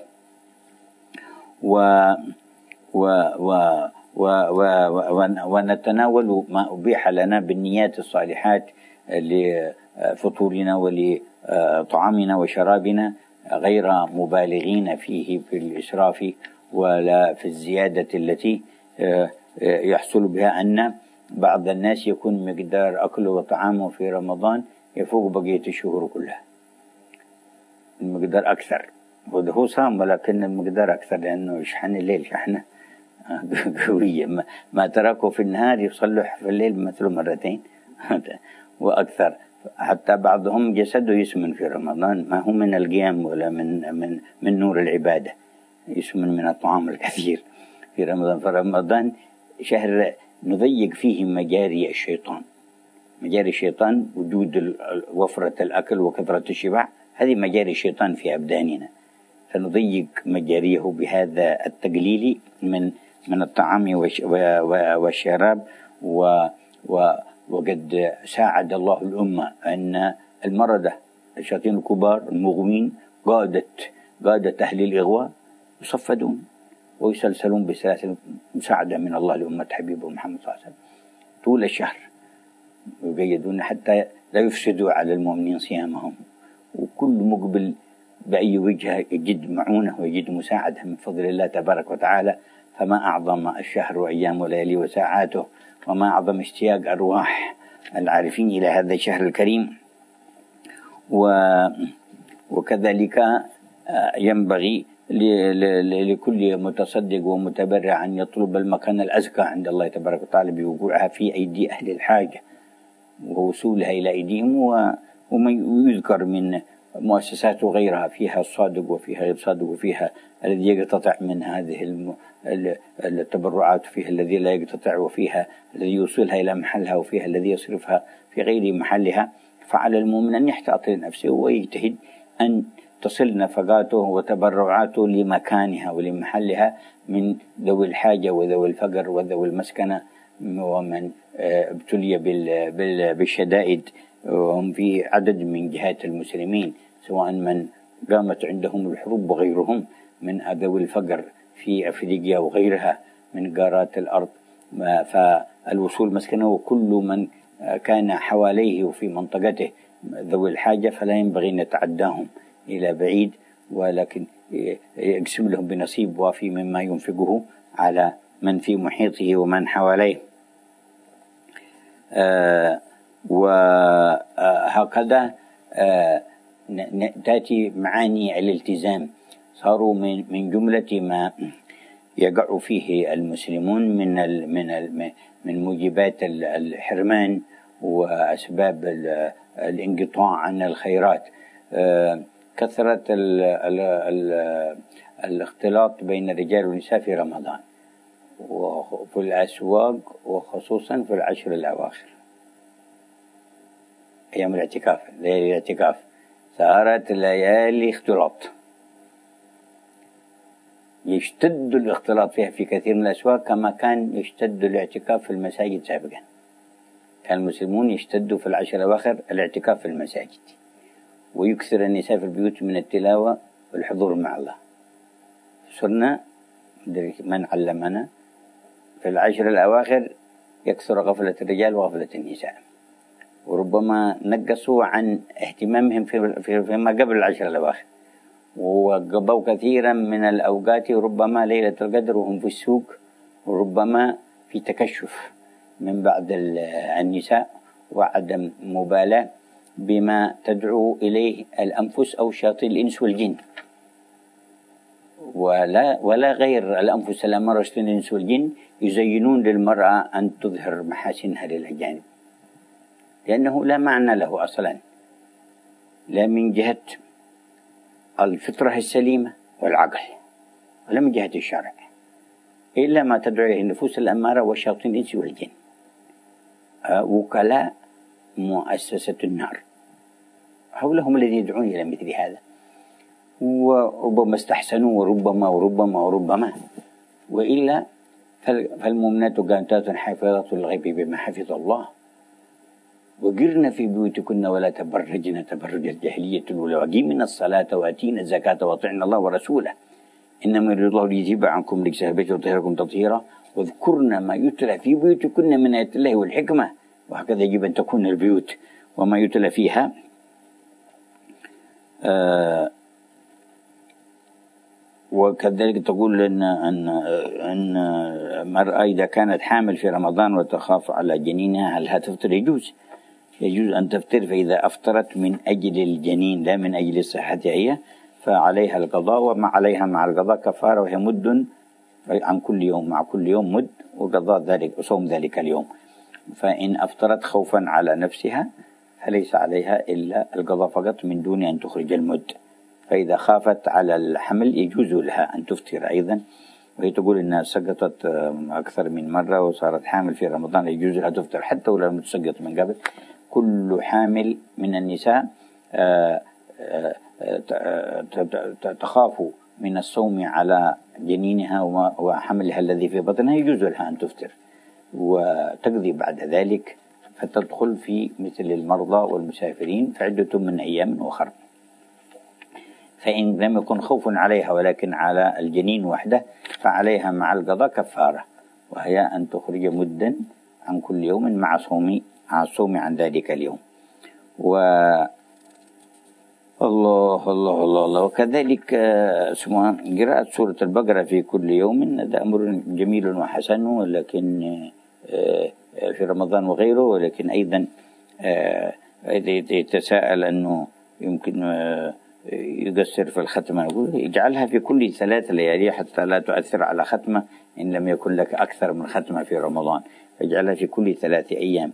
ونتناول ما أبيح لنا بالنيات الصالحات لفطورنا ولطعامنا وشرابنا غير مبالغين فيه في الإسراف ولا في الزيادة التي يحصل بها أن بعض الناس يكون مقدار أكله وطعامه في رمضان يفوق بقية الشهور كلها، المقدار أكثر. هو صام ولكن المقدار أكثر، لأنه يشحن الليل شحنة قوية. ما تركوا في النهار يصلوا في الليل مثل مرتين وأكثر. حتى بعضهم جسده يسمن في رمضان، ما هو من القيام ولا من نور العبادة، يسمن من الطعام الكثير في رمضان. فرمضان شهر نضيق فيه مجاري الشيطان. مجاري الشيطان وجود وفرة الأكل وكثرة الشبع، هذه مجاري الشيطان في أبداننا، فنضيق مجاريه بهذا التقليل من الطعام والشراب. وقد ساعد الله الأمة أن المردة الشياطين الكبار المغوين قادة أهل الإغواء يصفدون ويسلسلون بسلاسل، مساعدة من الله لأمة حبيبه محمد صلى الله عليه وسلم طول الشهر، ويقيدون حتى لا يفسدوا على المؤمنين صيامهم. وكل مقبل بأي وجه يجد معونة ويجد مساعدة من فضل الله تبارك وتعالى. فما أعظم الشهر وأيام وليالي وساعاته، وما أعظم اشتياق أرواح العارفين إلى هذا الشهر الكريم. وكذلك ينبغي لكل متصدق ومتبرع أن يطلب المكان الأزكى عند الله تبارك وتعالى بوقوعها في أيدي أهل الحاجة ووصولها إلى أيديهم. وما يذكر من مؤسسات وغيرها فيها الصادق وفيها غير صادق، وفيها الذي يقتطع من هذه التبرعات، وفيها الذي لا يقتطع، وفيها الذي يوصلها إلى محلها، وفيها الذي يصرفها في غير محلها. فعلى المؤمن أن يحتاط لنفسه ويجتهد أن تصل نفقاته وتبرعاته لمكانها ولمحلها من ذوي الحاجة وذوي الفقر وذوي المسكنة، ومن ابتلي بالشدائد، وهم في عدد من جهات المسلمين، سواء من قامت عندهم الحروب وغيرهم من ذوي الفقر في أفريقيا وغيرها من قارات الأرض. فالوصول مسكنه، وكل من كان حواليه وفي منطقته ذوي الحاجة فلا ينبغي أن يتعداهم إلى بعيد، ولكن يقسم لهم بنصيب وافي مما ينفقه على من في محيطه ومن حواليه. وهكذا تأتي معاني الالتزام، صاروا من جملة ما يقع فيه المسلمون من موجبات الحرمان وأسباب الانقطاع عن الخيرات. كثرة الاختلاط بين الرجال والنساء في رمضان وفي الأسواق، وخصوصا في العشر الأواخر أيام الاعتكاف، ليالي الاعتكاف، صارت ليالي اختلاط، يشتد الاختلاط فيها في كثير من الأسواق كما كان يشتد الاعتكاف في المساجد سابقا. كان المسلمون يشتدوا في العشر الأواخر الاعتكاف في المساجد، ويكثر النساء في البيوت من التلاوة والحضور مع الله. صرنا من علمنا في العشر الأواخر يكثر غفلة الرجال وغفلة النساء، وربما نقصوا عن اهتمامهم فيما قبل العشر الأواخر، وقضوا كثيرا من الأوقات ربما ليلة القدر وهم في السوق، وربما في تكشف من بعض النساء وعدم مبالاة بما تدعو إليه الأنفس أو شياطين الإنس والجن، ولا غير الأنفس الأمارة شياطين الإنس والجن يزينون للمرأة أن تظهر محاسنها للأجانب، لأنه لا معنى له أصلا، لا من جهة الفطرة السليمة والعقل ولا من جهة الشرع، إلا ما تدعو إليه النفوس الأمارة وشياطين الإنس والجن، وكلاء مؤسسة النار، حولهم الذين يدعون إلى مثل هذا. وربما استحسنوا وربما وإلا فالمؤمنات قانتات حافظات للغيب بما حفظ الله، وقرن في بيوتكن ولا تبرجن تبرج الجاهلية الأولى وأقيمن الصلاة وآتينا الزكاة وأطعنا الله ورسوله إنما يريد الله ليذهب عنكم رجس البيت ويطهركم تطهيرا واذكرن ما يتلى في بيوتكن من آيات الله والحكمة. وهكذا يجب أن تكون البيوت وما يتلى فيها. وكذلك تقول أن المرأة إذا كانت حامل في رمضان وتخاف على جنينها هل هتفطر يجوز، يجوز أن تفطر، فإذا أفطرت من أجل الجنين لا من أجل صحتها هي فعليها القضاء، وما عليها مع القضاء كفارة، وهي مد عن كل يوم، مع كل يوم مد وقضاء ذلك وصوم ذلك اليوم. فإن أفطرت خوفا على نفسها فليس عليها إلا القضاء فقط من دون أن تخرج المد. فإذا خافت على الحمل يجوز لها أن تفطر أيضا، وهي تقول إنها سقطت أكثر من مرة وصارت حامل في رمضان، يجوز لها تفطر حتى ولو لم تسقط من قبل. كل حامل من النساء تخاف من الصوم على جنينها وحملها الذي في بطنها، يجوز لها أن تفطر وتقضي بعد ذلك، فتدخل في مثل المرضى والمسافرين فعدة من أيام أخرى. فإن لم يكن خوف عليها ولكن على الجنين وحده فعليها مع القضاء كفارة، وهي أن تخرج مدا عن كل يوم مع الصوم عن ذلك اليوم. الله الله الله الله. وكذلك قراءة سورة البقرة في كل يوم هذا أمر جميل وحسن، ولكن في رمضان وغيره. ولكن أيضا يتساءل أنه يمكن يقصر في الختمة، يقول اجعلها في كل 3 ليالي حتى لا تؤثر على ختمة إن لم يكن لك أكثر من ختمة في رمضان، فاجعلها في كل 3 أيام.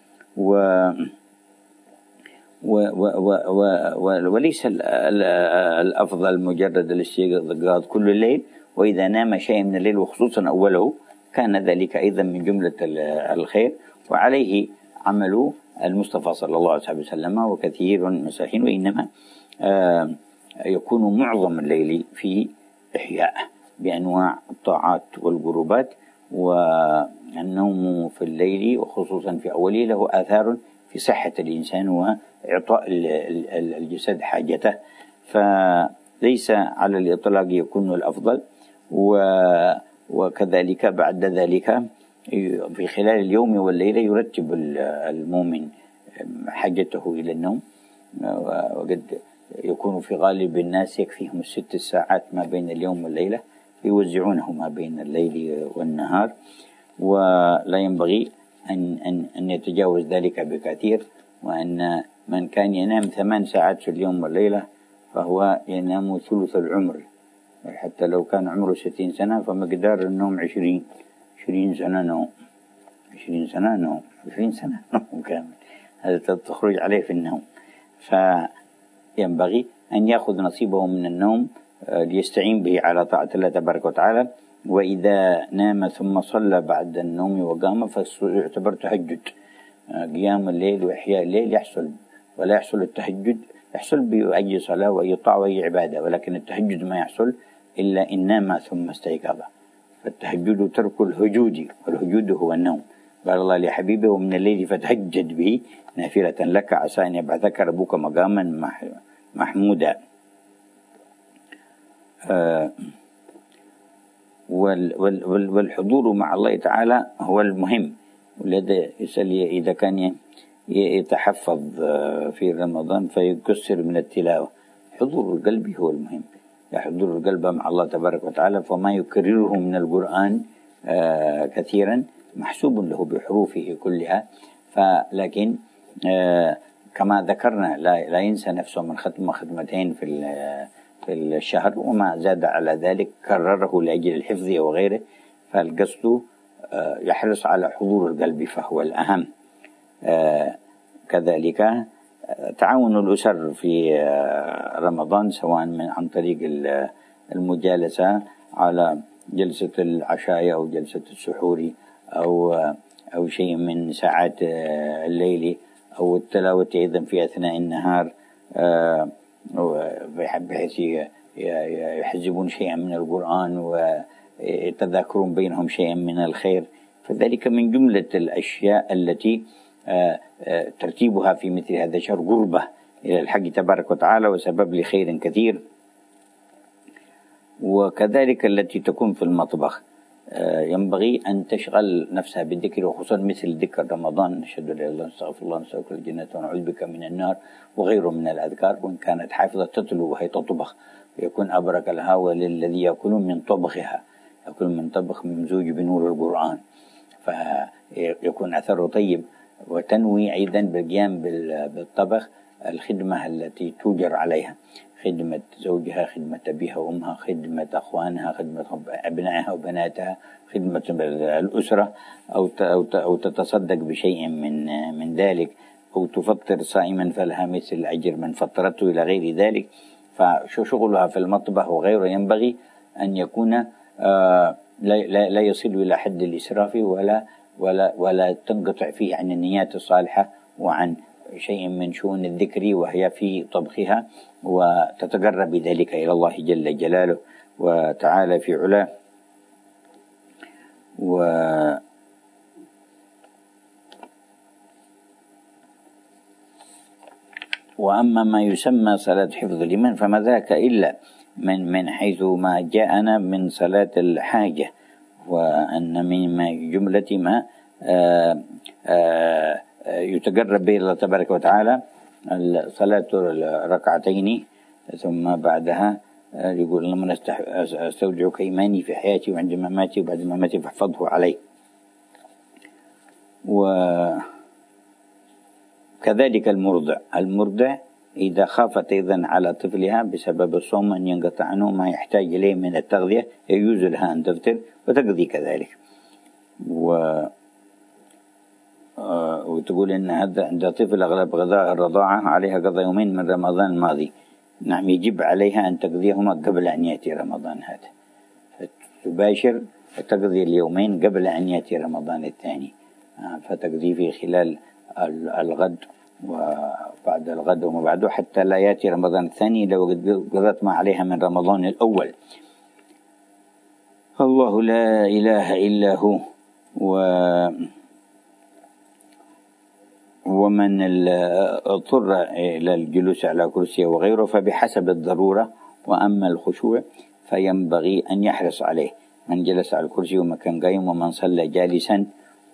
وليس الأفضل مجرد الاستيقاظ كل الليل، وإذا نام شيء من الليل وخصوصا أوله كان ذلك أيضا من جملة الخير، وعليه عمل المصطفى صلى الله عليه وسلم وكثير من المساكين. وإنما يكون معظم الليل في إحياء بأنواع الطاعات والقربات، والنوم في الليل وخصوصا في أوله له آثار في صحة الإنسان وإعطاء الجسد حاجته، فليس على الإطلاق يكون الأفضل. وكذلك بعد ذلك في خلال اليوم والليلة يرتب المؤمن حاجته إلى النوم، وقد يكون في غالب الناس يكفيهم 6 ساعات ما بين اليوم والليلة، يوزعونه ما بين الليل والنهار، ولا ينبغي أن يتجاوز ذلك بكثير. وأن من كان ينام 8 ساعات في اليوم والليلة فهو ينام ثلث العمر، حتى لو كان عمره 60 سنة فمقدار النوم 20 سنة نوم، 20 سنة نوم، 20 سنة نوم كامل، هذا تخرج عليه في النوم. فينبغي أن يأخذ نصيبه من النوم ليستعين به على طاعة الله تبارك وتعالى. وإذا نام ثم صلى بعد النوم وقام فيعتبر تهجد. قيام الليل وإحياء الليل يحصل، ولا يحصل التهجد، يحصل بأي صلاة وأي طاعة وأي عبادة، ولكن التهجد ما يحصل إلا إن نام ثم استيقظ. فالتهجد ترك الهجود، والهجود هو النوم. قال الله لحبيبه ومن الليل فتهجد به نافلة لك عسى أن يبعثك ربك مقاما محمودا. والحضور مع الله تعالى هو المهم. ولذا يسأل إذا كان يتحفظ في رمضان فيكسر من التلاوة، حضور القلب هو المهم، يحضر القلب مع الله تبارك وتعالى، فما يكرره من القرآن كثيرا محسوب له بحروفه كلها. فلكن كما ذكرنا لا ينسى نفسه من ختمتين في الشهر، وما زاد على ذلك كرره لأجل الحفظ وغيره. فالقصد يحرص على حضور القلب فهو الأهم. كذلك تعاون الأسر في رمضان سواء عن طريق المجالسة على جلسة العشاء أو جلسة السحور أو شيء من ساعات الليل، أو التلاوة أيضا في أثناء النهار، بحيث يحزبون شيئا من القرآن ويتذاكرون بينهم شيئا من الخير. فذلك من جملة الأشياء التي ترتيبها في مثل هذا الشهر قربة إلى الحق تبارك وتعالى وسبب لخير كثير. وكذلك التي تكون في المطبخ ينبغي أن تشغل نفسها بالذكر، وخصوصا مثل ذكر رمضان، نشهد لا إله إلا الله، نستغفر الله، نستغفر الجنة، ونعوذ بك من النار، وغيره من الأذكار. وإن كانت حافظة تتلو وهي تطبخ يكون أبرك لها، وللذي يأكلون من طبخها، يأكل من طبخ ممزوج بنور القرآن، فيكون أثره طيب. وتنوي أيضا بالقيام بالطبخ الخدمة التي توجر عليها، خدمة زوجها، خدمة أبيها وأمها، خدمة أخوانها، خدمة أبنائها وبناتها، خدمة الأسرة، أو تتصدق بشيء من ذلك، أو تفطر صائما فلها مثل أجر من فطرته إلى غير ذلك. فشغلها في المطبخ وغيره ينبغي أن يكون لا يصل إلى حد الإسراف ولا تنقطع فيه عن النيات الصالحة وعن شيء من شؤون الذكر وهي في طبخها، وتتقرب بذلك إلى الله جل جلاله وتعالى في علاه. وأما ما يسمى صلاة حفظ الإيمان فما ذاك إلا من حيث ما جاءنا من صلاة الحاجة، وأن من جملة ما يتقرب به الله تبارك وتعالى صلاة الركعتين، ثم بعدها يقول اللهم أستودعك إيماني في حياتي وعند مماتي وبعد مماتي فاحفظه علي. وكذلك المرضع إذا خافت أيضا على طفلها بسبب الصوم أن ينقطع عنه ما يحتاج إليه من التغذية، يجوز لها أن تفطر وتقضي كذلك. وتقول إن هذا عند طفل أغلب غذاء الرضاعة عليها قضاء يومين من رمضان الماضي، نعم يجب عليها أن تقضيهما قبل أن يأتي رمضان هذا، فتباشر وتقضي اليومين قبل أن يأتي رمضان الثاني، فتقضي في خلال الغد وبعد الغد وما بعده حتى لا يأتي رمضان الثاني لو قضت ما عليها من رمضان الأول. الله لا إله إلا هو. ومن اضطر إلى الجلوس على كرسي وغيره فبحسب الضرورة، وأما الخشوع فينبغي أن يحرص عليه من جلس على الكرسي ومكان قائم، ومن صلى جالسا،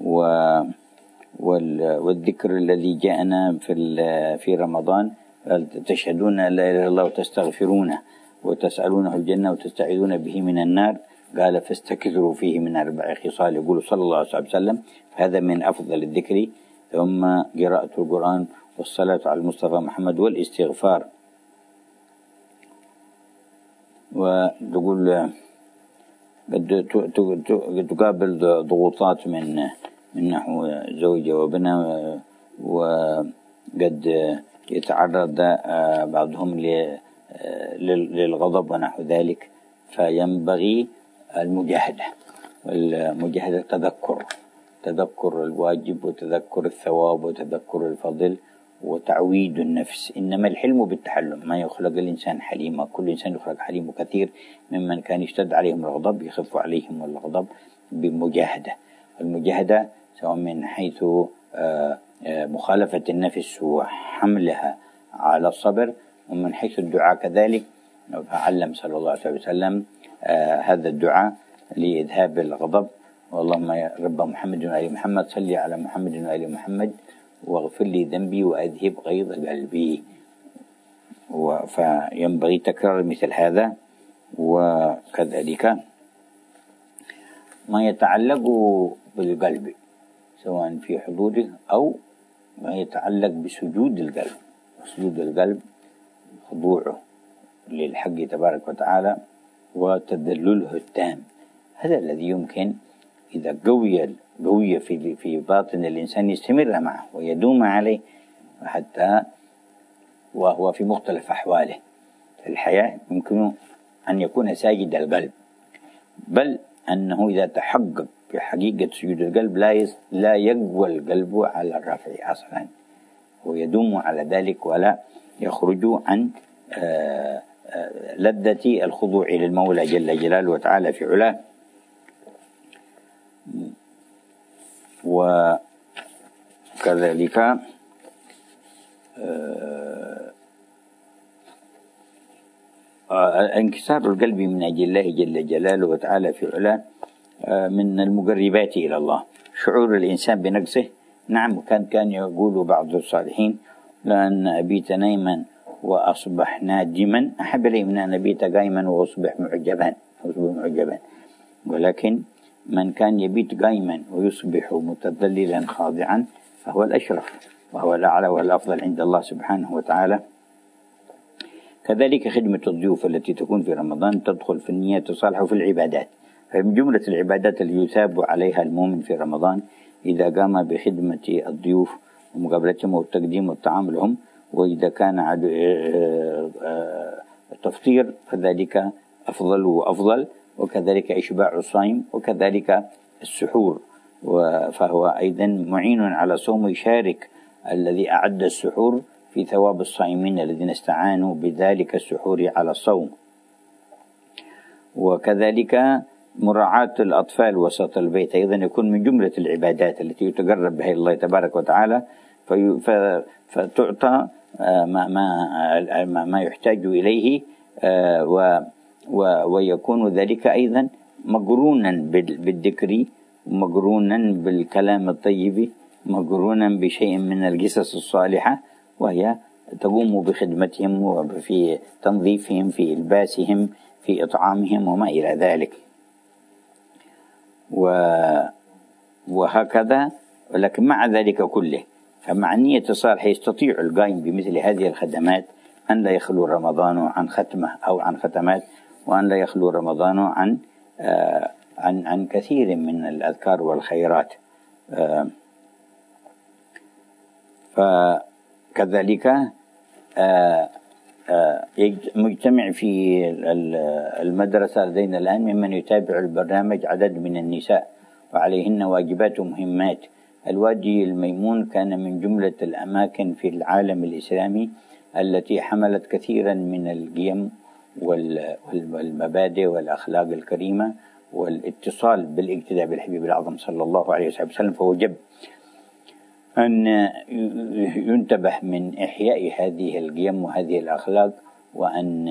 والذكر الذي جاءنا في رمضان تشهدون لا إله إلا الله وتستغفرونه وتسألونه الجنة وتستعيذون به من النار، قال فاستكثروا فيه من 4 خصال، يقول صلى الله عليه وسلم. هذا من أفضل الذكر، ثم قراءة القرآن والصلاة على المصطفى محمد والاستغفار. وتقول تقابل ضغوطات من نحو زوجة وابنه، وقد يتعرض بعضهم للغضب ونحو ذلك، فينبغي المجاهدة، والمجاهدة تذكر الواجب وتذكر الثواب وتذكر الفضل وتعويد النفس. إنما الحلم بالتحلم، ما يخلق الإنسان حليما، كل إنسان يخلق حليم، وكثير ممن كان يشتد عليهم الغضب يخف عليهم الغضب بمجاهدة. المجاهدة سواء من حيث مخالفة النفس وحملها على الصبر، ومن حيث الدعاء كذلك. فعلم صلى الله عليه وسلم هذا الدعاء لإذهاب الغضب: اللهم يا رب محمد وآل محمد صل على محمد وآل محمد واغفر لي ذنبي وأذهب غيظ قلبي. فينبغي تكرار مثل هذا. وكذلك ما يتعلق بالقلب سواء في حضوره أو ما يتعلق بسجود القلب. سجود القلب خضوعه للحق تبارك وتعالى وتذلله التام، هذا الذي يمكن إذا قوي في باطن الإنسان يستمر معه ويدوم عليه حتى وهو في مختلف أحواله في الحياة. يمكن أن يكون ساجد القلب، بل أنه إذا تحقق بحقيقة سجود القلب لا يقوى القلب على الرفع أصلا، ويدوم على ذلك ولا يخرج عن لذة الخضوع للمولى جل جلاله وتعالى في علاه. وكذلك انكسار القلب من أجل الله جل جلاله وتعالى في علاه من المقربات إلى الله. شعور الإنسان بنقصه، نعم كان يقول بعض الصالحين: لأن أبيت نايما وأصبح نادما أحب لي من أن أبيت قائما وأصبح معجبا. ولكن من كان يبيت قائما ويصبح متذللا خاضعا فهو الأشرف وهو الأعلى والأفضل عند الله سبحانه وتعالى. كذلك خدمة الضيوف التي تكون في رمضان تدخل في النيات الصالحة وفي العبادات. فمن جملة العبادات التي يثاب عليها المؤمن في رمضان إذا قام بخدمة الضيوف ومقابلتهم والتقديم والطعام لهم، وإذا كان تفطير فذلك أفضل وأفضل، وكذلك إشباع الصائم، وكذلك السحور، فهو أيضا معين على صوم، يشارك الذي أعد السحور في ثواب الصائمين الذين استعانوا بذلك السحور على الصوم. وكذلك مراعاة الأطفال وسط البيت أيضا يكون من جملة العبادات التي يتقرب بها الله تبارك وتعالى، فتعطى ما يحتاج إليه، ويكون ذلك أيضا مقرونا بالذكر، مقرونا بالكلام الطيب، مقرونا بشيء من القصص الصالحة، وهي تقوم بخدمتهم وفي تنظيفهم، في إلباسهم، في إطعامهم وما إلى ذلك. وهكذا. ولكن مع ذلك كله فمع النية الصالحة يستطيع القائم بمثل هذه الخدمات أن لا يخلو رمضان عن ختمة أو عن ختمات، وأن لا يخلو رمضان عن كثير من الأذكار والخيرات. فكذلك مجتمع في المدرسة لدينا الآن ممن يتابع البرنامج عدد من النساء وعليهن واجبات ومهمات. الوادي الميمون كان من جملة الأماكن في العالم الإسلامي التي حملت كثيرا من القيم والمبادئ والأخلاق الكريمة والاتصال بالاقتداء بالحبيب الأعظم صلى الله عليه وسلم، فوجب أن ينتبه من إحياء هذه القيم وهذه الأخلاق، وأن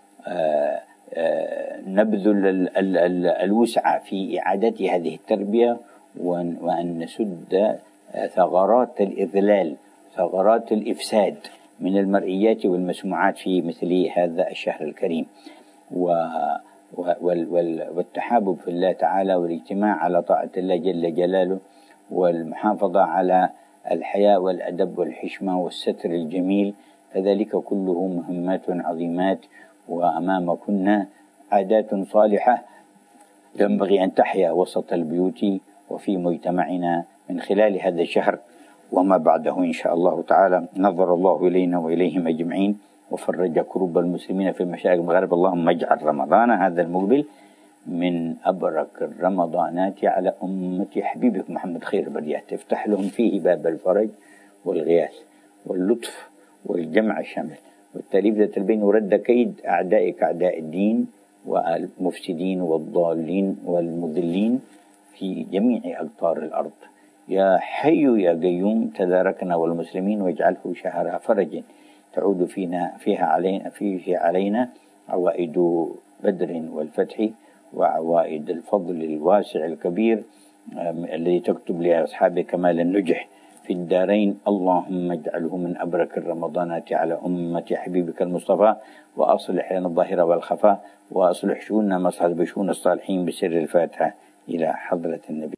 نبذل الوسع في إعادة هذه التربية، وأن نسد ثغرات الإذلال، ثغرات الإفساد من المرئيات والمسموعات في مثل هذا الشهر الكريم، والتحابب في الله تعالى، والاجتماع على طاعة الله جل جلاله، والمحافظة على الحياء والأدب والحشمة والستر الجميل. فذلك كله مهمات عظيمات، وأمامكن عادات صالحة ينبغي أن تحيا وسط البيوت وفي مجتمعنا من خلال هذا الشهر وما بعده إن شاء الله تعالى. نظر الله إلينا وإليهم أجمعين وفرج كروب المسلمين في المشارق والمغارب. اللهم اجعل رمضان هذا المقبل من أبرك الرمضانات على أمة حبيبك محمد خير البريات، افتح لهم فيه باب الفرج والغياث واللطف والجمع الشامل والتأليف ذات البين، ورد كيد أعدائك أعداء الدين والمفسدين والضالين والمذلين في جميع أقطار الأرض. يا حي يا قيوم تداركنا والمسلمين، واجعله شهر فرج تعود فيه علينا عوائد بدر والفتح، وعوائد الفضل الواسع الكبير الذي تكتب لأصحاب كمال النجح في الدارين. اللهم اجعله من أبرك الرمضانات على أمة حبيبك المصطفى، وأصلح لنا الظاهر والخفاء، وأصلح شؤوننا مصلحة بشؤون الصالحين بسر الفاتحة إلى حضرة النبي.